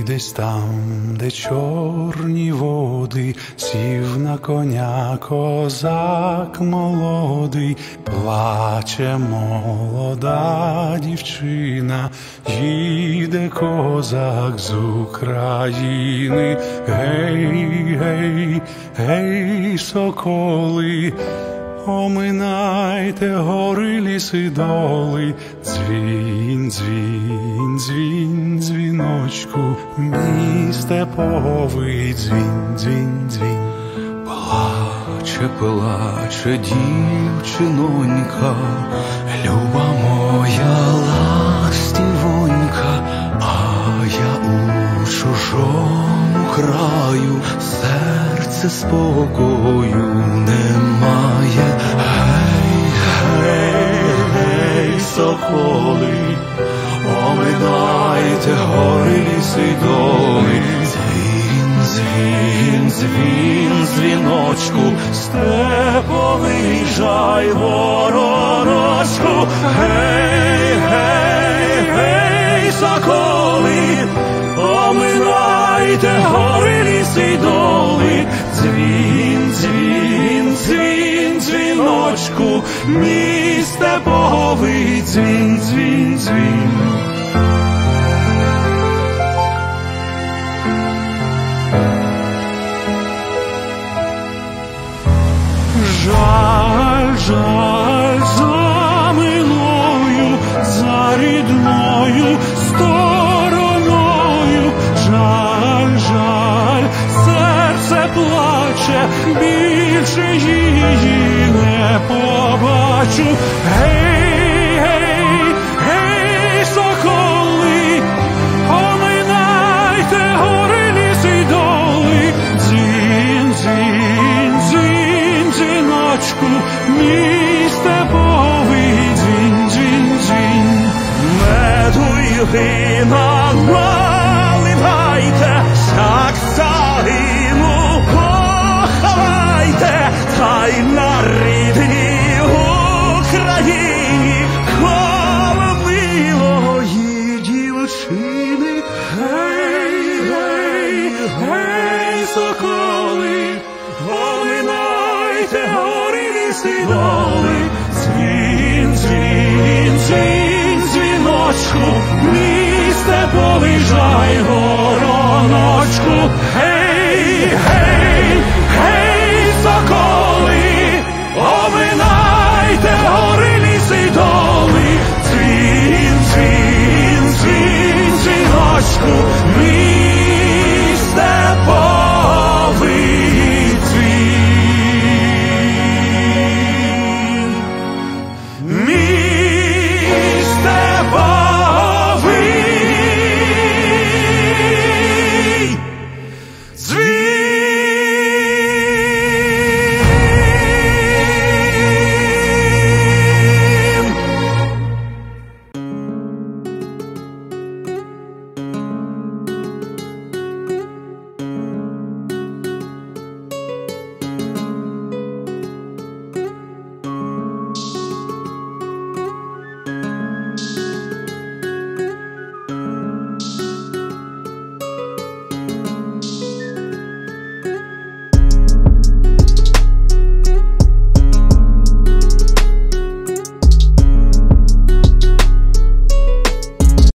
десь там, де чорні води, сів на коня козак молодий, плаче молода дівчина, їде козак з України. Гей, гей, гей, соколи, оминайте гори, ліси, доли, дзвінь, дзвінь, дзвінь, дзвіночку, мій степовий дзвінь, дзвінь, дзвінь. Плаче, плаче дівчинонька, люба моя ластівонька, а я у чужому краю, серце спокою немає. Гей, гей, гей, соколи, оминайте гори, ліси, доли, дзвін, дзвін, дзвін, дзвіночку, степовий жай, вороночку. Гей, гей, гей, соколи, оминайте гори, ліси, доли, дзвін, дзвін, дзвін, дзвіночку, мій степовий дзвін, дзвін, дзвін. Жаль, жаль, за милою, за рідною стороною, жаль, жаль, серце плаче, більше її не побачу. Гей, гей, гей, соколи, оминайте гори, ліси, доли, дзвін, дзвін, дзвін, дзвіночку, мій степовий дзвін, дзвін, дзвін. Меду й вина наливайте, як загину поховайте, та й на рідній Україні коло милої дівчини. Гей, гей, гей, соколи, оминайте гори, ліси, доли, дзвін, дзвін, дзвін, дзвіночку, мій степовий жай, вороночку. Гей,